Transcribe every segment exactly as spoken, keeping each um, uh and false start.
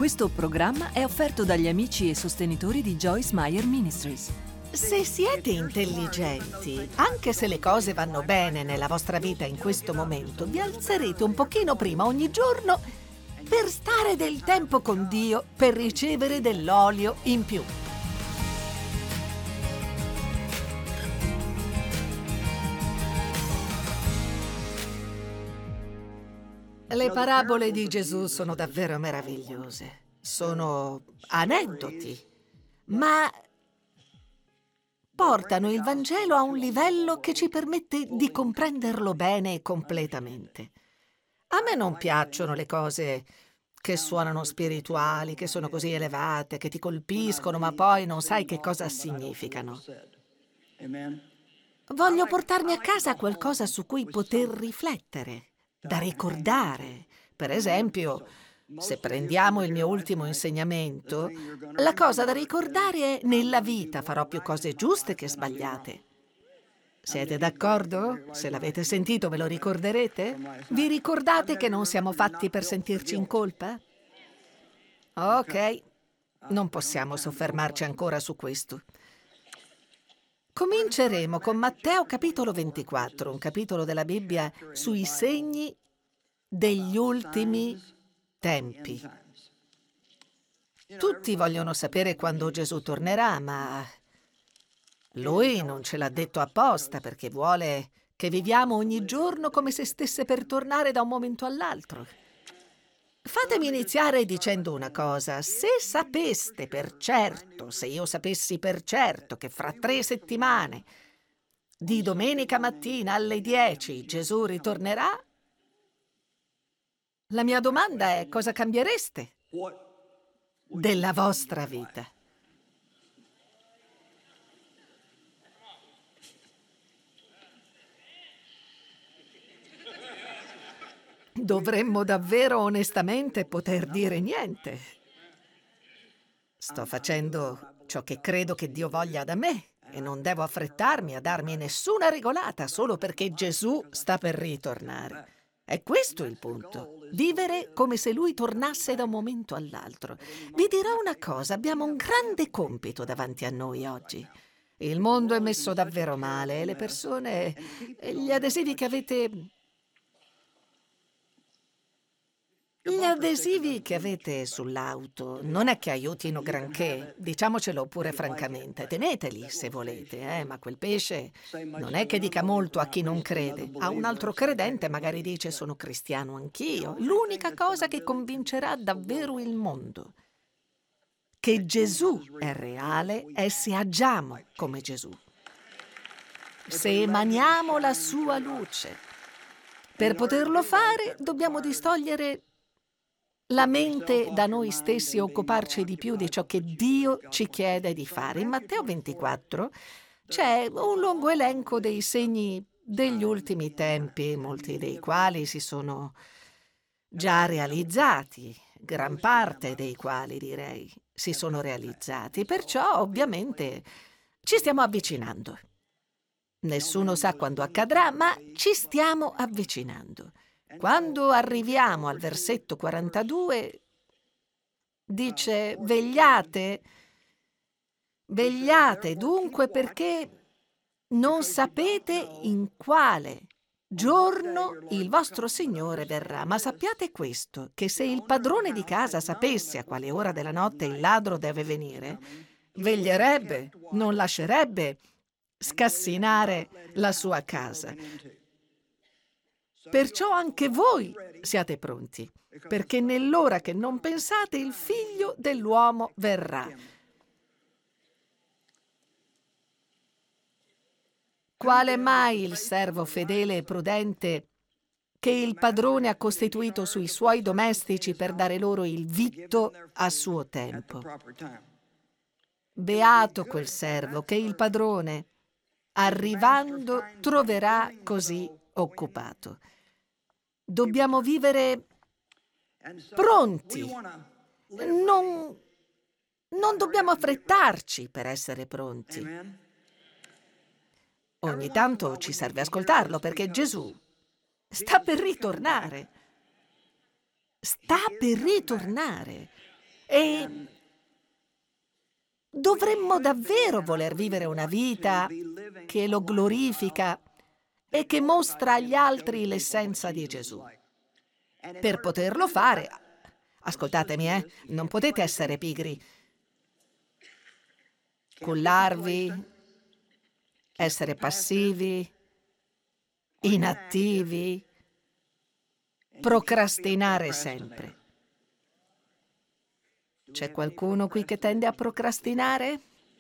Questo programma è offerto dagli amici e sostenitori di Joyce Meyer Ministries. Se siete intelligenti, anche se le cose vanno bene nella vostra vita in questo momento, vi alzerete un pochino prima ogni giorno per stare del tempo con Dio, per ricevere dell'olio in più. Le parabole di Gesù sono davvero meravigliose. Sono aneddoti, ma portano il Vangelo a un livello che ci permette di comprenderlo bene e completamente. A me non piacciono le cose che suonano spirituali, che sono così elevate, che ti colpiscono, ma poi non sai che cosa significano. Voglio portarmi a casa qualcosa su cui poter riflettere, da ricordare. Per esempio, se prendiamo il mio ultimo insegnamento, la cosa da ricordare è: nella vita farò più cose giuste che sbagliate. Siete d'accordo? Se l'avete sentito ve lo ricorderete? Vi ricordate che non siamo fatti per sentirci in colpa? Ok, non possiamo soffermarci ancora su questo. Cominceremo con Matteo capitolo ventiquattro, un capitolo della Bibbia sui segni degli ultimi tempi. Tutti vogliono sapere quando Gesù tornerà, ma Lui non ce l'ha detto apposta, perché vuole che viviamo ogni giorno come se stesse per tornare da un momento all'altro. Fatemi iniziare dicendo una cosa: se sapeste per certo, se io sapessi per certo che fra tre settimane, di domenica mattina alle dieci, Gesù ritornerà, la mia domanda è: cosa cambiereste della vostra vita? Dovremmo davvero onestamente poter dire niente. Sto facendo ciò che credo che Dio voglia da me e non devo affrettarmi a darmi nessuna regolata solo perché Gesù sta per ritornare. È questo il punto: vivere come se Lui tornasse da un momento all'altro. Vi dirò una cosa: abbiamo un grande compito davanti a noi oggi. Il mondo è messo davvero male e le persone, gli adesivi che avete... Gli adesivi che avete sull'auto non è che aiutino granché, diciamocelo pure francamente. Teneteli se volete, eh, ma quel pesce non è che dica molto a chi non crede. A un altro credente magari dice: sono cristiano anch'io. L'unica cosa che convincerà davvero il mondo che Gesù è reale è se agiamo come Gesù, se emaniamo la sua luce. Per poterlo fare dobbiamo distogliere la mente da noi stessi e occuparci di più di ciò che Dio ci chiede di fare. In Matteo ventiquattro c'è un lungo elenco dei segni degli ultimi tempi, molti dei quali si sono già realizzati, gran parte dei quali, direi, si sono realizzati. Perciò, ovviamente, ci stiamo avvicinando. Nessuno sa quando accadrà, ma ci stiamo avvicinando. Quando arriviamo al versetto quarantadue, dice: vegliate, vegliate dunque, perché non sapete in quale giorno il vostro Signore verrà. Ma sappiate questo, che se il padrone di casa sapesse a quale ora della notte il ladro deve venire, veglierebbe, non lascerebbe scassinare la sua casa. Perciò anche voi siate pronti, perché nell'ora che non pensate il Figlio dell'uomo verrà. Quale mai il servo fedele e prudente che il padrone ha costituito sui suoi domestici per dare loro il vitto a suo tempo? Beato quel servo che il padrone, arrivando, troverà così occupato. Dobbiamo vivere pronti. Non, non dobbiamo affrettarci per essere pronti. Ogni tanto ci serve ascoltarlo, perché Gesù sta per ritornare. Sta per ritornare. E dovremmo davvero voler vivere una vita che lo glorifica e che mostra agli altri l'essenza di Gesù. Per poterlo fare, ascoltatemi, eh, non potete essere pigri, cullarvi, essere passivi, inattivi, procrastinare sempre. C'è qualcuno qui che tende a procrastinare?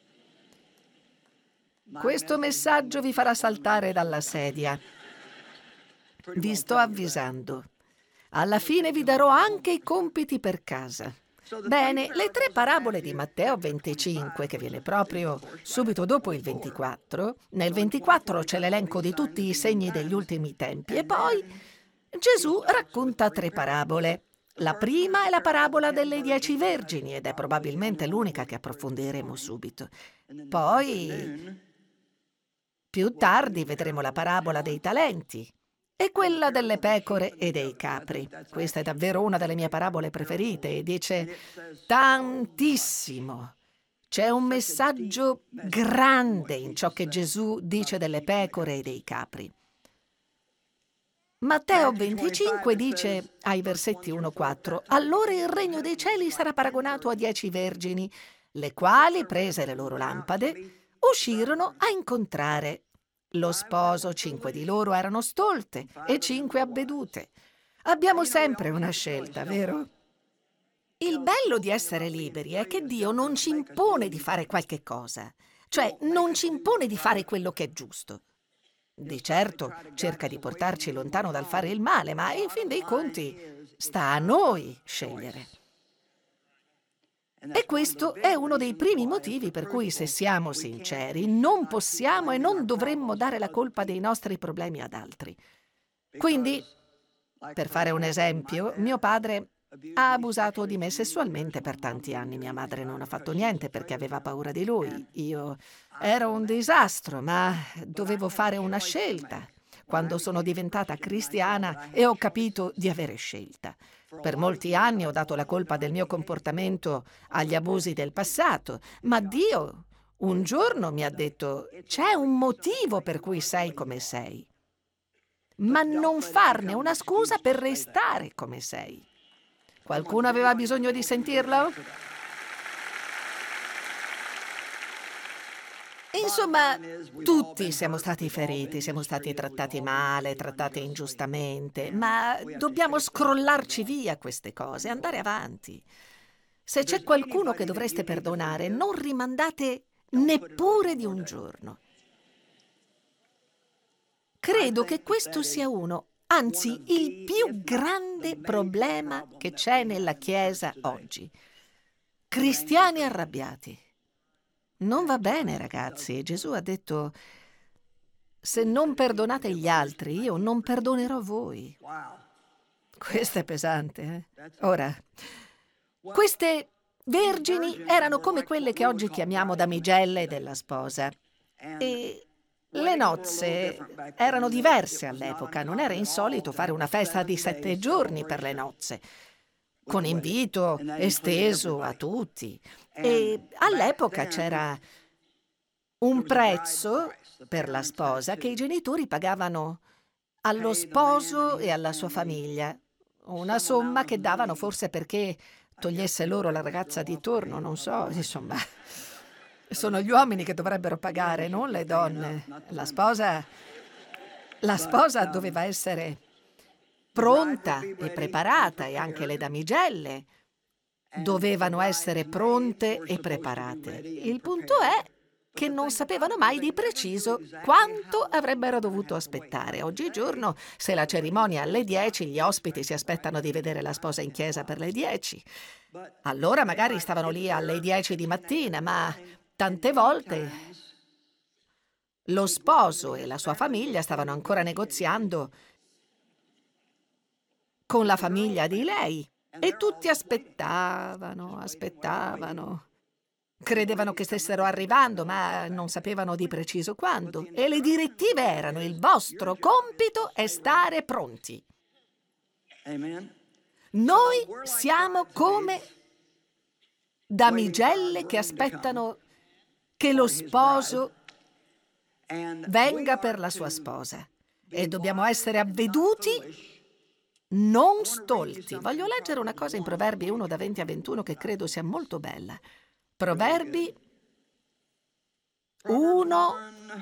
Questo messaggio vi farà saltare dalla sedia. Vi sto avvisando. Alla fine vi darò anche i compiti per casa. Bene, le tre parabole di Matteo venticinque, che viene proprio subito dopo il ventiquattro, nel ventiquattro c'è l'elenco di tutti i segni degli ultimi tempi e poi Gesù racconta tre parabole. La prima è la parabola delle dieci vergini ed è probabilmente l'unica che approfondiremo subito. Poi, più tardi, vedremo la parabola dei talenti e quella delle pecore e dei capri. Questa è davvero una delle mie parabole preferite e dice tantissimo. C'è un messaggio grande in ciò che Gesù dice delle pecore e dei capri. Matteo venticinque dice ai versetti uno quattro: allora il regno dei cieli sarà paragonato a dieci vergini, le quali, prese le loro lampade, uscirono a incontrare lo sposo. Cinque di loro erano stolte e cinque avvedute. Abbiamo sempre una scelta, vero? Il bello di essere liberi è che Dio non ci impone di fare qualche cosa, cioè non ci impone di fare quello che è giusto. Di certo cerca di portarci lontano dal fare il male, ma in fin dei conti sta a noi scegliere. E questo è uno dei primi motivi per cui, se siamo sinceri, non possiamo e non dovremmo dare la colpa dei nostri problemi ad altri. Quindi, per fare un esempio, mio padre ha abusato di me sessualmente per tanti anni. Mia madre non ha fatto niente perché aveva paura di lui. Io ero un disastro, ma dovevo fare una scelta quando sono diventata cristiana e ho capito di avere scelta. Per molti anni ho dato la colpa del mio comportamento agli abusi del passato, ma Dio un giorno mi ha detto: c'è un motivo per cui sei come sei, ma non farne una scusa per restare come sei. Qualcuno aveva bisogno di sentirlo? Insomma, tutti siamo stati feriti, siamo stati trattati male, trattati ingiustamente, ma dobbiamo scrollarci via queste cose, andare avanti. Se c'è qualcuno che dovreste perdonare, non rimandate neppure di un giorno. Credo che questo sia uno, anzi il più grande problema che c'è nella Chiesa oggi. Cristiani arrabbiati. Non va bene, ragazzi. Gesù ha detto: se non perdonate gli altri, io non perdonerò voi. Questo è pesante, eh? Ora, queste vergini erano come quelle che oggi chiamiamo damigelle della sposa. E le nozze erano diverse all'epoca. Non era insolito fare una festa di sette giorni per le nozze, con invito esteso a tutti. E all'epoca c'era un prezzo per la sposa che i genitori pagavano allo sposo e alla sua famiglia, una somma che davano forse perché togliesse loro la ragazza di torno, non so, insomma. Sono gli uomini che dovrebbero pagare, non le donne. La sposa, la sposa doveva essere pronta e preparata, e anche le damigelle dovevano essere pronte e preparate. Il punto è che non sapevano mai di preciso quanto avrebbero dovuto aspettare. Oggigiorno, se la cerimonia è alle dieci, gli ospiti si aspettano di vedere la sposa in chiesa per le dieci. Allora magari stavano lì alle dieci di mattina, ma tante volte lo sposo e la sua famiglia stavano ancora negoziando con la famiglia di lei. E tutti aspettavano, aspettavano. Credevano che stessero arrivando, ma non sapevano di preciso quando. E le direttive erano: il vostro compito è stare pronti. Noi siamo come damigelle che aspettano che lo sposo venga per la sua sposa. E dobbiamo essere avveduti, non stolti. Voglio leggere una cosa in Proverbi uno da venti a ventuno che credo sia molto bella. Proverbi uno,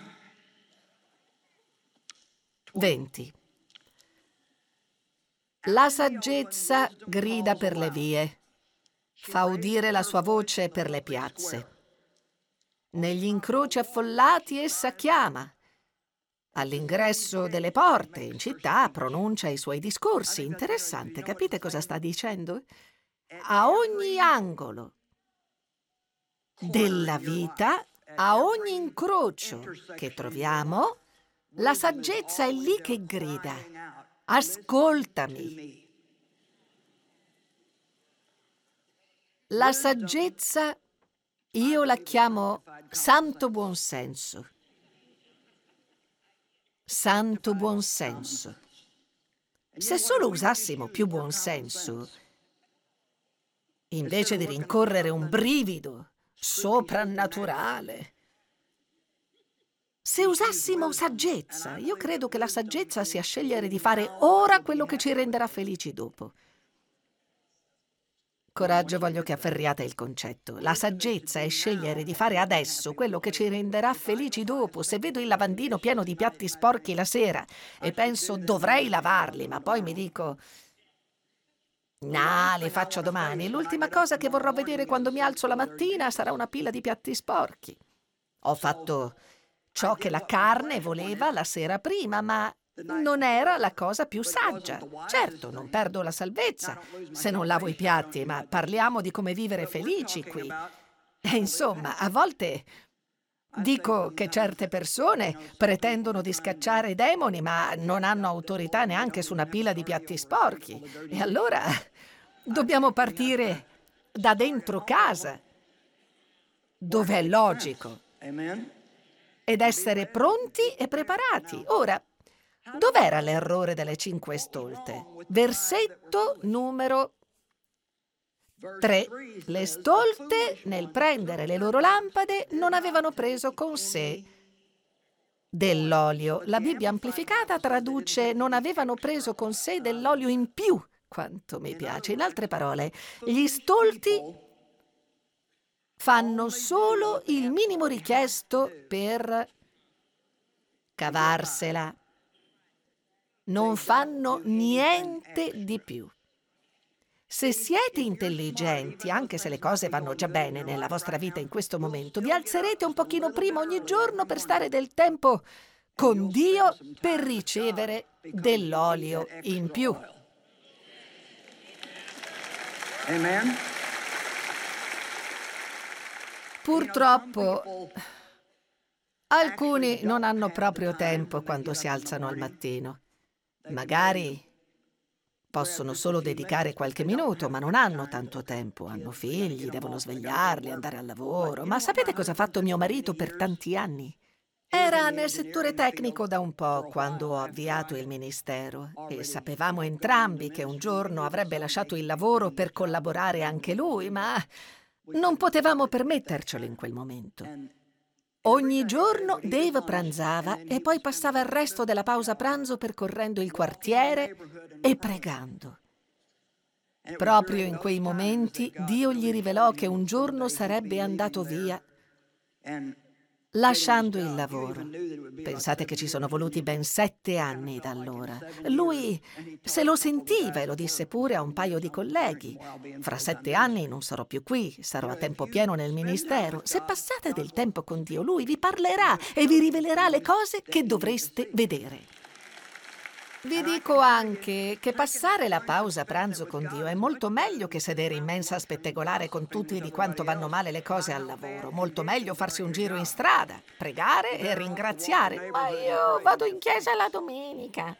venti. La saggezza grida per le vie, fa udire la sua voce per le piazze. Negli incroci affollati essa chiama. All'ingresso delle porte, in città, pronuncia i suoi discorsi. Interessante, capite cosa sta dicendo? A ogni angolo della vita, a ogni incrocio che troviamo, la saggezza è lì che grida: ascoltami. La saggezza io la chiamo santo buonsenso. Santo buonsenso. Se solo usassimo più buonsenso, invece di rincorrere un brivido soprannaturale, se usassimo saggezza, io credo che la saggezza sia scegliere di fare ora quello che ci renderà felici dopo. Coraggio, voglio che afferriate il concetto. La saggezza è scegliere di fare adesso quello che ci renderà felici dopo. Se vedo il lavandino pieno di piatti sporchi la sera e penso dovrei lavarli, ma poi mi dico no, li faccio domani, l'ultima cosa che vorrò vedere quando mi alzo la mattina sarà una pila di piatti sporchi. Ho fatto ciò che la carne voleva la sera prima, ma non era la cosa più saggia. Certo, non perdo la salvezza se non lavo i piatti, ma parliamo di come vivere felici qui. E insomma, a volte dico che certe persone pretendono di scacciare i demoni, ma non hanno autorità neanche su una pila di piatti sporchi. E allora dobbiamo partire da dentro casa, dove è logico, ed essere pronti e preparati. Ora, dov'era l'errore delle cinque stolte? Versetto numero tre. Le stolte, nel prendere le loro lampade, non avevano preso con sé dell'olio. La Bibbia amplificata traduce non avevano preso con sé dell'olio in più. Quanto mi piace. In altre parole, gli stolti fanno solo il minimo richiesto per cavarsela. Non fanno niente di più. Se siete intelligenti, anche se le cose vanno già bene nella vostra vita in questo momento, vi alzerete un pochino prima ogni giorno per stare del tempo con Dio per ricevere dell'olio in più. Amen. Purtroppo, alcuni non hanno proprio tempo quando si alzano al mattino. Magari possono solo dedicare qualche minuto, ma non hanno tanto tempo. Hanno figli, devono svegliarli, andare al lavoro. Ma sapete cosa ha fatto mio marito per tanti anni? Era nel settore tecnico da un po' quando ho avviato il ministero e sapevamo entrambi che un giorno avrebbe lasciato il lavoro per collaborare anche lui, ma non potevamo permettercelo in quel momento. Ogni giorno Dave pranzava e poi passava il resto della pausa pranzo percorrendo il quartiere e pregando. Proprio in quei momenti Dio gli rivelò che un giorno sarebbe andato via, lasciando il lavoro. Pensate che ci sono voluti ben sette anni da allora. Lui se lo sentiva e lo disse pure a un paio di colleghi. Fra sette anni non sarò più qui, sarò a tempo pieno nel ministero. Se passate del tempo con Dio, Lui vi parlerà e vi rivelerà le cose che dovreste vedere. Vi dico anche che passare la pausa pranzo con Dio è molto meglio che sedere in mensa a spettegolare con tutti di quanto vanno male le cose al lavoro. Molto meglio farsi un giro in strada, pregare e ringraziare. Ma io vado in chiesa la domenica.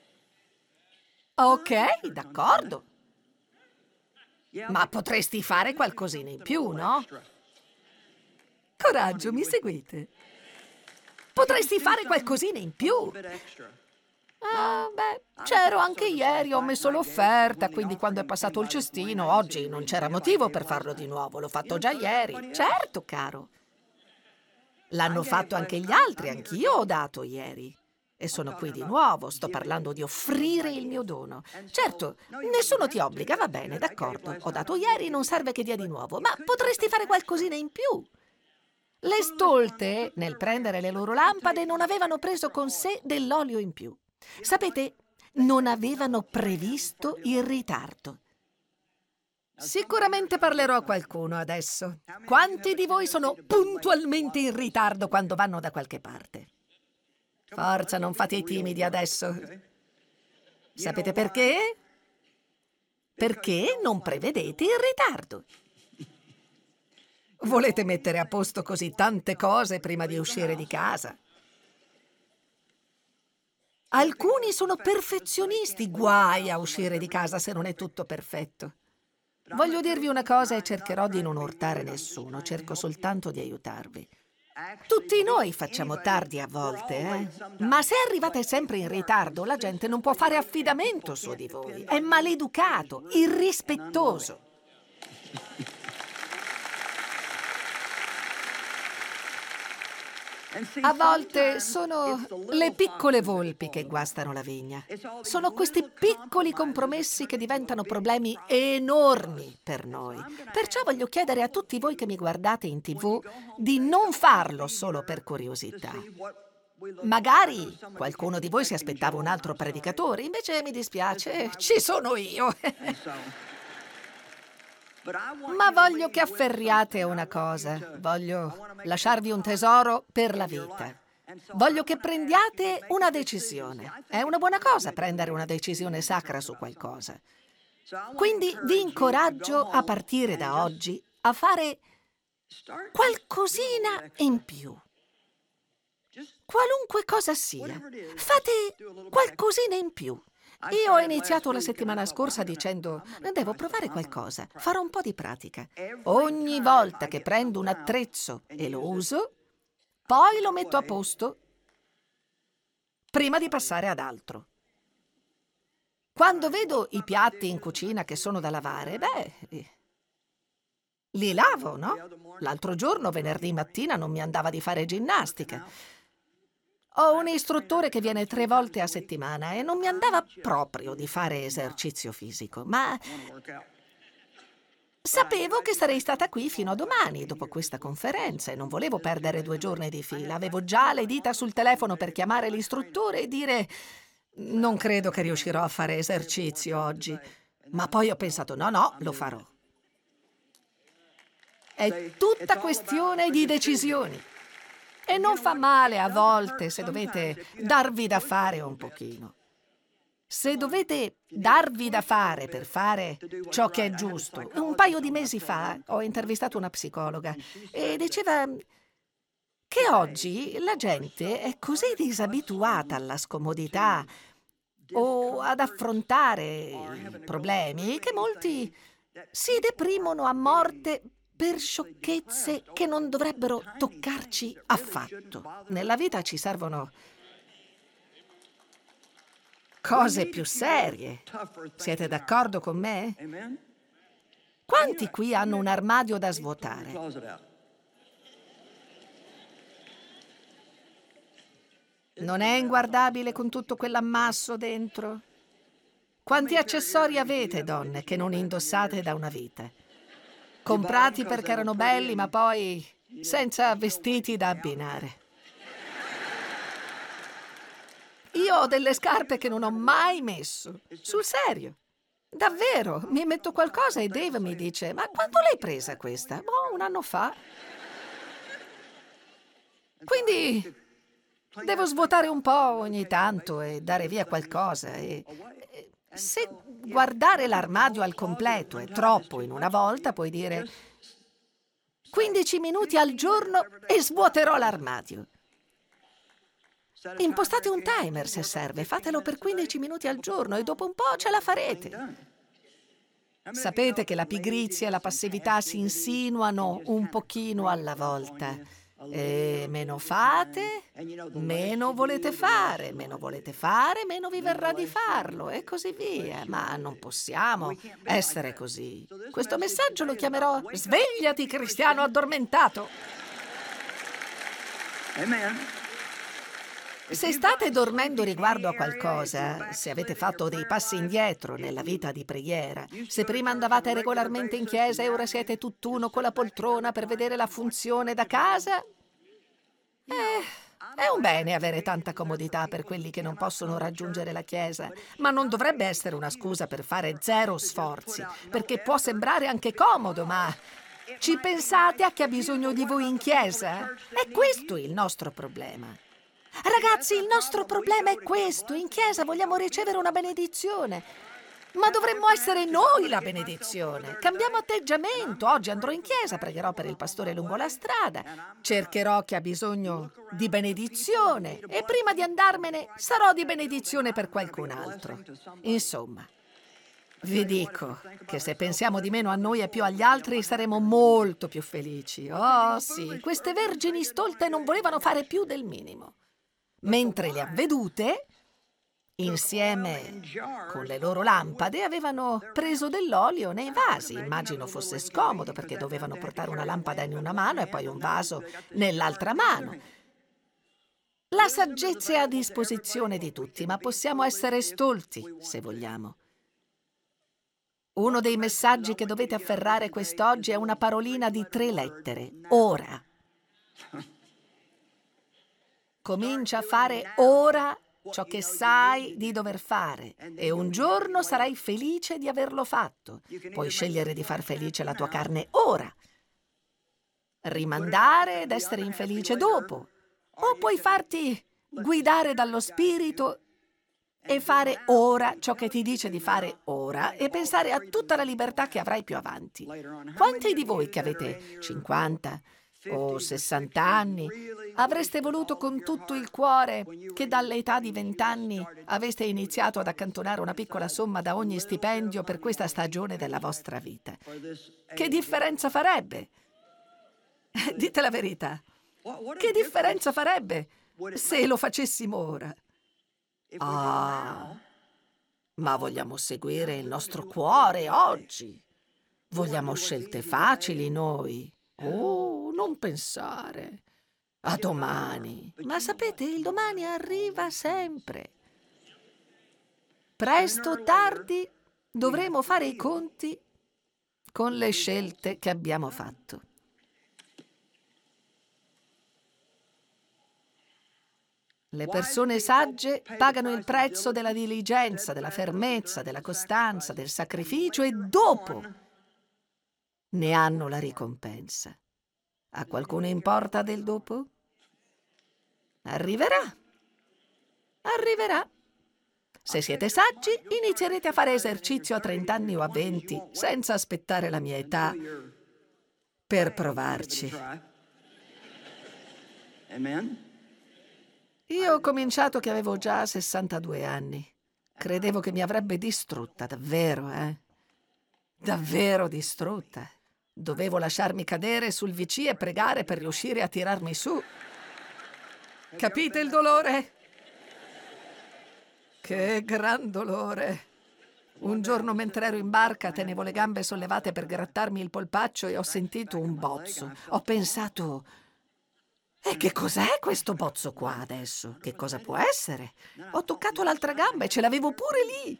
Ok, d'accordo. Ma potresti fare qualcosina in più, no? Coraggio, mi seguite? Potresti fare qualcosina in più. Ah, beh, c'ero anche ieri, ho messo l'offerta, quindi quando è passato il cestino, oggi non c'era motivo per farlo di nuovo, l'ho fatto già ieri. Certo, caro. L'hanno fatto anche gli altri, anch'io ho dato ieri. E sono qui di nuovo, sto parlando di offrire il mio dono. Certo, nessuno ti obbliga, va bene, d'accordo. Ho dato ieri, non serve che dia di nuovo, ma potresti fare qualcosina in più. Le stolte, nel prendere le loro lampade, non avevano preso con sé dell'olio in più. Sapete, non avevano previsto il ritardo. Sicuramente parlerò a qualcuno adesso. Quanti di voi sono puntualmente in ritardo quando vanno da qualche parte? Forza, non fate i timidi adesso. Sapete perché? Perché non prevedete il ritardo. Volete mettere a posto così tante cose prima di uscire di casa? Alcuni sono perfezionisti, guai a uscire di casa se non è tutto perfetto. Voglio dirvi una cosa e cercherò di non urtare nessuno, cerco soltanto di aiutarvi. Tutti noi facciamo tardi a volte, eh? Ma se arrivate sempre in ritardo, la gente non può fare affidamento su di voi. È maleducato, irrispettoso. A volte sono le piccole volpi che guastano la vigna. Sono questi piccoli compromessi che diventano problemi enormi per noi. Perciò voglio chiedere a tutti voi che mi guardate in tivù di non farlo solo per curiosità. Magari qualcuno di voi si aspettava un altro predicatore, invece mi dispiace, ci sono io. Ma voglio che afferriate una cosa, voglio lasciarvi un tesoro per la vita. Voglio che prendiate una decisione. È una buona cosa prendere una decisione sacra su qualcosa. Quindi vi incoraggio a partire da oggi a fare qualcosina in più. Qualunque cosa sia, fate qualcosina in più. Io ho iniziato la settimana scorsa dicendo devo provare qualcosa, farò un po' di pratica. Ogni volta che prendo un attrezzo e lo uso, poi lo metto a posto prima di passare ad altro. Quando vedo i piatti in cucina che sono da lavare, beh, li lavo, no? L'altro giorno, venerdì mattina, non mi andava di fare ginnastica. Ho un istruttore che viene tre volte a settimana e non mi andava proprio di fare esercizio fisico, ma sapevo che sarei stata qui fino a domani, dopo questa conferenza, e non volevo perdere due giorni di fila. Avevo già le dita sul telefono per chiamare l'istruttore e dire non credo che riuscirò a fare esercizio oggi. Ma poi ho pensato no, no, lo farò. È tutta questione di decisioni. E non fa male a volte se dovete darvi da fare un pochino. Se dovete darvi da fare per fare ciò che è giusto. Un paio di mesi fa ho intervistato una psicologa e diceva che oggi la gente è così disabituata alla scomodità o ad affrontare i problemi che molti si deprimono a morte per sciocchezze che non dovrebbero toccarci affatto. Nella vita ci servono cose più serie. Siete d'accordo con me? Quanti qui hanno un armadio da svuotare? Non è inguardabile con tutto quell'ammasso dentro? Quanti accessori avete, donne, che non indossate da una vita? Comprati perché erano belli, ma poi senza vestiti da abbinare. Io ho delle scarpe che non ho mai messo. Sul serio. Davvero, mi metto qualcosa e Dave mi dice ma quando l'hai presa questa? Boh, un anno fa. Quindi devo svuotare un po' ogni tanto e dare via qualcosa. E se guardare l'armadio al completo è troppo in una volta, puoi dire quindici minuti al giorno e svuoterò l'armadio. Impostate un timer se serve, fatelo per quindici minuti al giorno e dopo un po' ce la farete. Sapete che la pigrizia e la passività si insinuano un pochino alla volta. E meno fate, meno volete fare, meno volete fare, meno vi verrà di farlo, e così via. Ma non possiamo essere così. Questo messaggio lo chiamerò Svegliati, cristiano addormentato. Amen. Se state dormendo riguardo a qualcosa, se avete fatto dei passi indietro nella vita di preghiera, se prima andavate regolarmente in chiesa e ora siete tutt'uno con la poltrona per vedere la funzione da casa, eh, è un bene avere tanta comodità per quelli che non possono raggiungere la chiesa, ma non dovrebbe essere una scusa per fare zero sforzi, perché può sembrare anche comodo, ma ci pensate a chi ha bisogno di voi in chiesa? È questo il nostro problema. Ragazzi, il nostro problema è questo. In chiesa vogliamo ricevere una benedizione, ma dovremmo essere noi la benedizione. Cambiamo atteggiamento. Oggi andrò in chiesa, pregherò per il pastore lungo la strada, cercherò chi ha bisogno di benedizione e prima di andarmene sarò di benedizione per qualcun altro. Insomma, vi dico che se pensiamo di meno a noi e più agli altri saremo molto più felici. Oh sì, queste vergini stolte non volevano fare più del minimo. Mentre le avvedute, insieme con le loro lampade, avevano preso dell'olio nei vasi. Immagino fosse scomodo perché dovevano portare una lampada in una mano e poi un vaso nell'altra mano. La saggezza è a disposizione di tutti, ma possiamo essere stolti se vogliamo. Uno dei messaggi che dovete afferrare quest'oggi è una parolina di tre lettere: ora. Comincia a fare ora ciò che sai di dover fare e un giorno sarai felice di averlo fatto. Puoi scegliere di far felice la tua carne ora, rimandare ed essere infelice dopo, o puoi farti guidare dallo Spirito e fare ora ciò che ti dice di fare ora e pensare a tutta la libertà che avrai più avanti. Quanti di voi che avete cinquanta o sessanta anni avreste voluto con tutto il cuore che dall'età di vent'anni aveste iniziato ad accantonare una piccola somma da ogni stipendio per questa stagione della vostra vita? Che differenza farebbe? Dite la verità. Che differenza farebbe se lo facessimo ora? Ah, ma vogliamo seguire il nostro cuore oggi. Vogliamo scelte facili noi. Oh, non pensare a domani. Ma sapete, il domani arriva sempre. Presto o tardi dovremo fare i conti con le scelte che abbiamo fatto. Le persone sagge pagano il prezzo della diligenza, della fermezza, della costanza, del sacrificio e dopo ne hanno la ricompensa. A qualcuno importa del dopo? Arriverà. Arriverà. Se siete saggi, inizierete a fare esercizio a trenta anni o a venti, senza aspettare la mia età per provarci. Amen. Io ho cominciato che avevo già sessantadue anni. Credevo che mi avrebbe distrutta, davvero, eh? Davvero distrutta. Dovevo lasciarmi cadere sul V C e pregare per riuscire a tirarmi su. Capite il dolore? Che gran dolore. Un giorno mentre ero in barca tenevo le gambe sollevate per grattarmi il polpaccio e ho sentito un bozzo. Ho pensato: e che cos'è questo bozzo qua adesso? Che cosa può essere? Ho toccato l'altra gamba e ce l'avevo pure lì.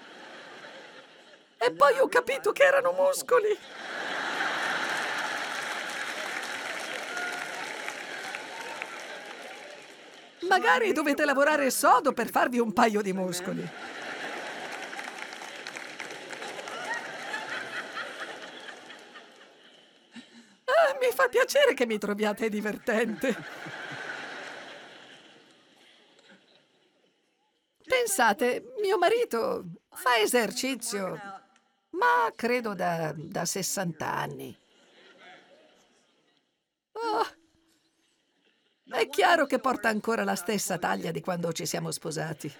E poi ho capito che erano muscoli. Magari dovete lavorare sodo per farvi un paio di muscoli. Ah, mi fa piacere che mi troviate divertente. Pensate, mio marito fa esercizio, ma credo da, da sessanta anni. Oh, è chiaro che porta ancora la stessa taglia di quando ci siamo sposati.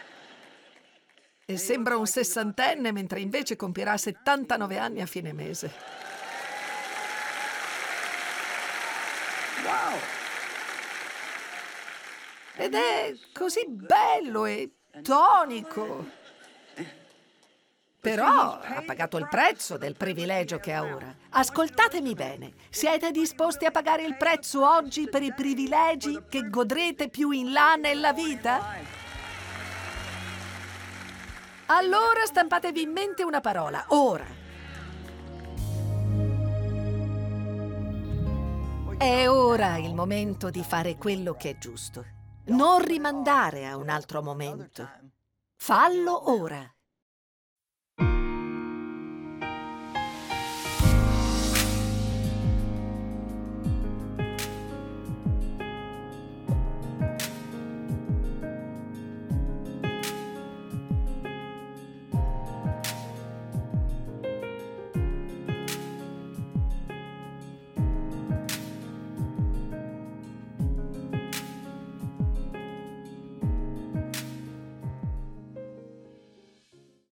E sembra un sessantenne, mentre invece compierà settantanove anni a fine mese. Wow. Ed è così bello e tonico. Però ha pagato il prezzo del privilegio che ha ora. Ascoltatemi bene. Siete disposti a pagare il prezzo oggi per i privilegi che godrete più in là nella vita? Allora stampatevi in mente una parola, ora. È ora il momento di fare quello che è giusto. Non rimandare a un altro momento. Fallo ora.